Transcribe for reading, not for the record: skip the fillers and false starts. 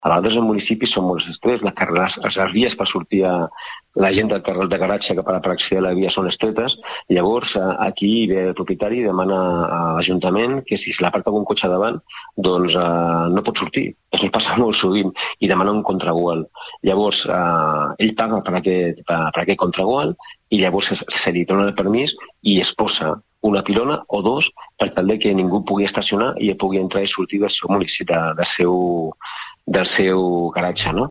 A vegades els municipis són molt estrets, les vies per sortir a la gent del carrer de garatge que per accedir a la via són estretes, llavors aquí ve el propietari i demana a l'Ajuntament que si se l'aparca algun cotxe davant, doncs no pot sortir. Això es passa molt sovint i demana un contragual. Llavors ell paga per aquest contragual i llavors se li dona el permís i es posa una pilona o dos per tal que ningú pugui estacionar i pugui entrar i sortir del seu municipi, del seu garatge, no?